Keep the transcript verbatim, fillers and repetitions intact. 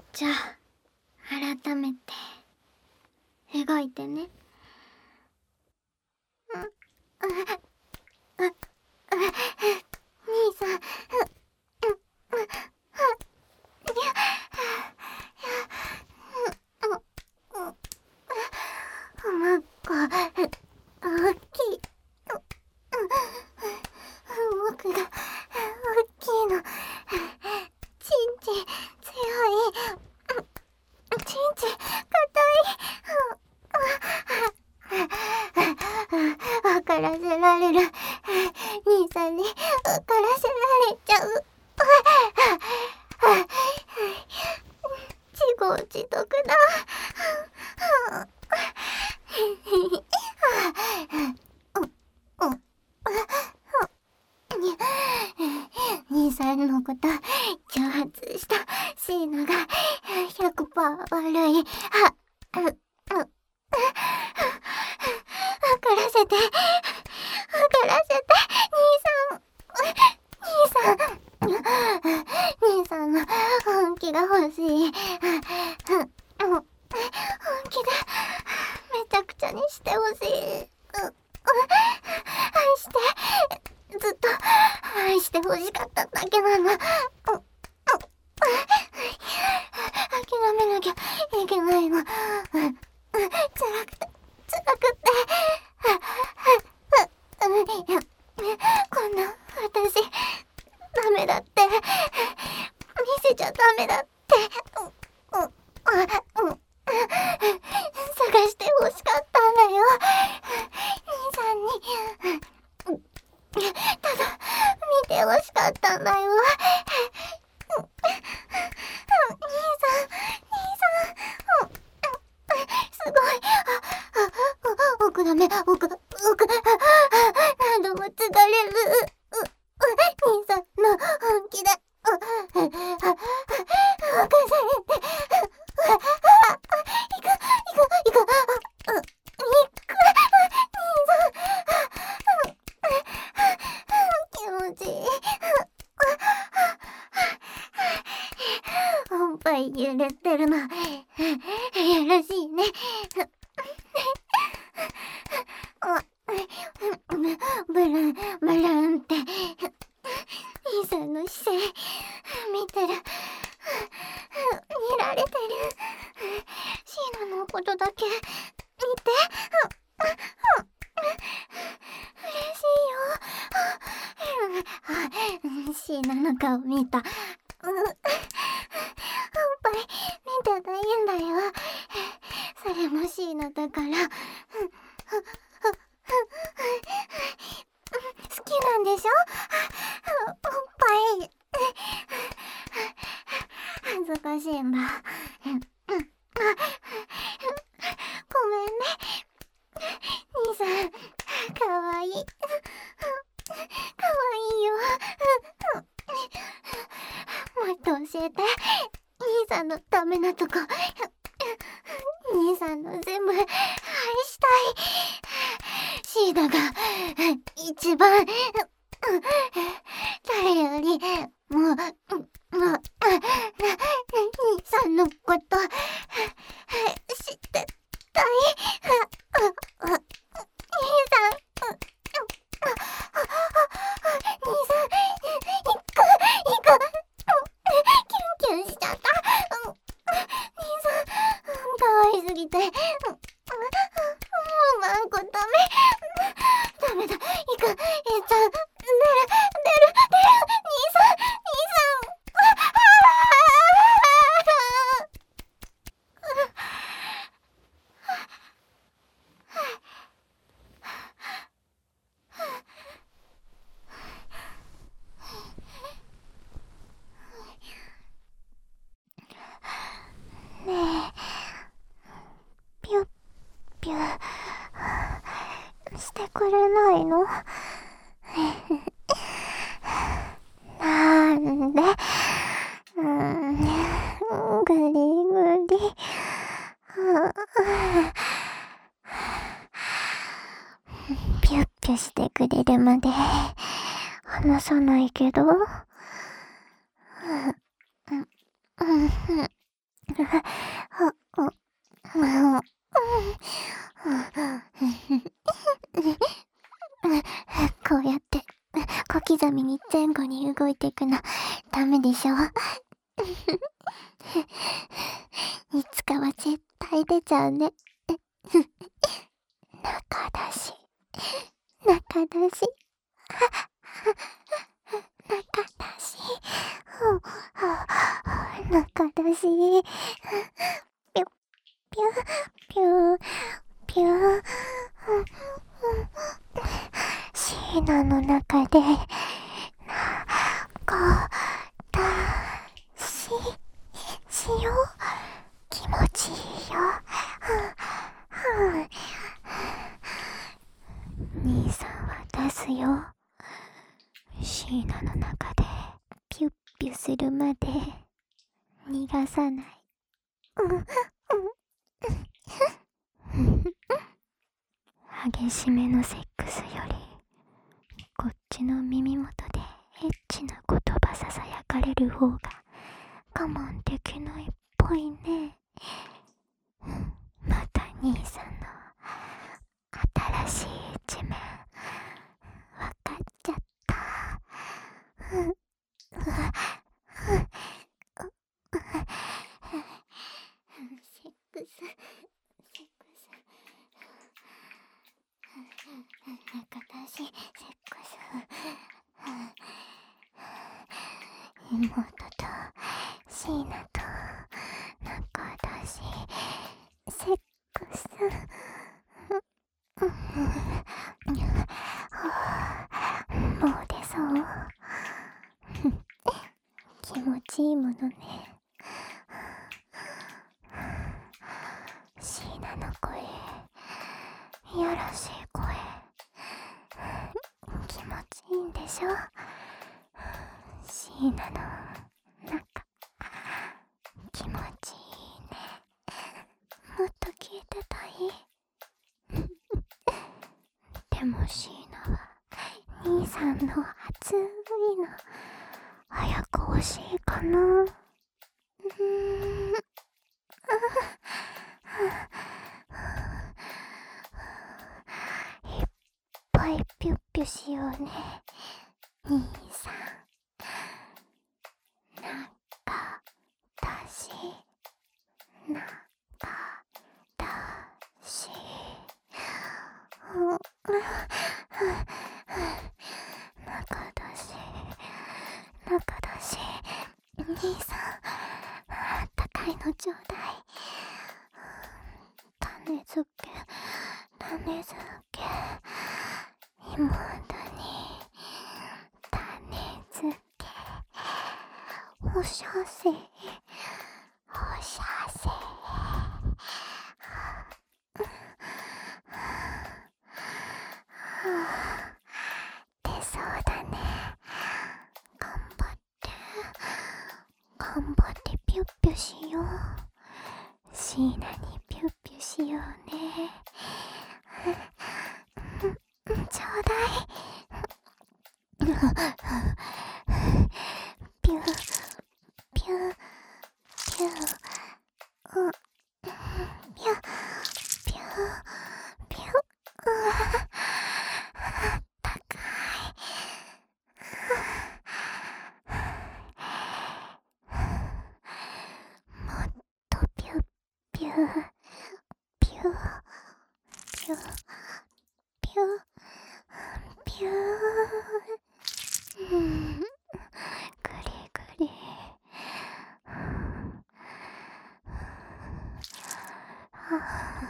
じゃあ改めて動いてね。うん、う、う、う、兄さん、う、う、う、にゃ、う、う、う、う、むっこ、大きい。僕が大きいの。ちんちん強い。ちんちん硬い。分からせられる。兄さんに分からせられちゃう。自業自得だ。兄さんのこと挑発したシーナが ひゃくパーセント 悪い。は、う、う、わからせて、わからせて、兄さん、兄さん、兄さんの本気が欲しい。本気でめちゃくちゃにしてほしい。愛して、ずっと愛してほしかっただけなの。諦めなきゃいけないの。辛くて、辛くて。いや、こんな私、ダメだって。見せちゃダメだって。探してほしかったんだよ。兄さんに。ただ、見てほしかったんだよ。兄さん、兄さん。すごい。奥ダメ、奥、奥、何度も疲れる。兄さんの本気で、任されて。行く、行く、行く、行く、兄さん。気持ちいい。おっぱい揺れてるの、やらしいね。ブラン、ブランって。兄さんの姿勢、見てる。見られてる。シーナのことだけ、見て。嬉しいよ。シーナの顔見た。おっぱい見てたいんだよ。それもシーナだから。好きなんでしょ？おっぱい。恥ずかしいんだ。ごめんね。兄さん、かわいい。かわいいよ。もっと教えて。兄さんのダメなとこ。兄さんの全部愛したい。シーナが一番誰よりももう兄さんのこと知ってたい。兄さん、兄さん、行く、行く。キュンキュンしちゃった。兄さん、可愛すぎて。もうワンコダメ。ダメだ。行く。えっと、出る、出る、出る。兄さん、兄さん。ねえ、ピュッピュしてくれないの？なんで？うん、ぐりぐり。ピュッピュしてくれるまで離さないけど。うん、うん、 こうやって小刻みに前後に動いていくのダメでしょ。いつかは絶対出ちゃうね。中だし中だし中だし中だしぴゅぴゅぴゅぴゅシーナの中で中だししよう。気持ちいいよ。兄さんは出すよ。シーナの中でピュッピュするまで逃がさない。激しめのセックスよりこっちの耳元でエッチな言葉ささやかれる方が我慢できないっぽいね。また兄さんの新しい一面わかっちゃった。セックスセックス中だしセックス妹とシーナと中だしセックスもう出そう。気持ちいいものね。シーナの声いやらしい声気持ちいいんでしょ。シーナの中気持ちいいね。もっと聞いてたい。でもシーナは兄さんの熱いの早く欲しいかな。うーんいっぱいピュッピュしようね兄さん。中だし中だし中だし中だし兄さんあったかいのちょうだい。種付け種付け妹に種付けおしゃせおしゃせ出そうだね。頑張って頑張ってピュッピュしよう。シーナにピュッピュしようね。ちょうだい。ピュッピュッピュッうんピュッピュッピュッあったかい。もっとピュッピュッピュッピュッピュッピュッうんぐりぐりはあ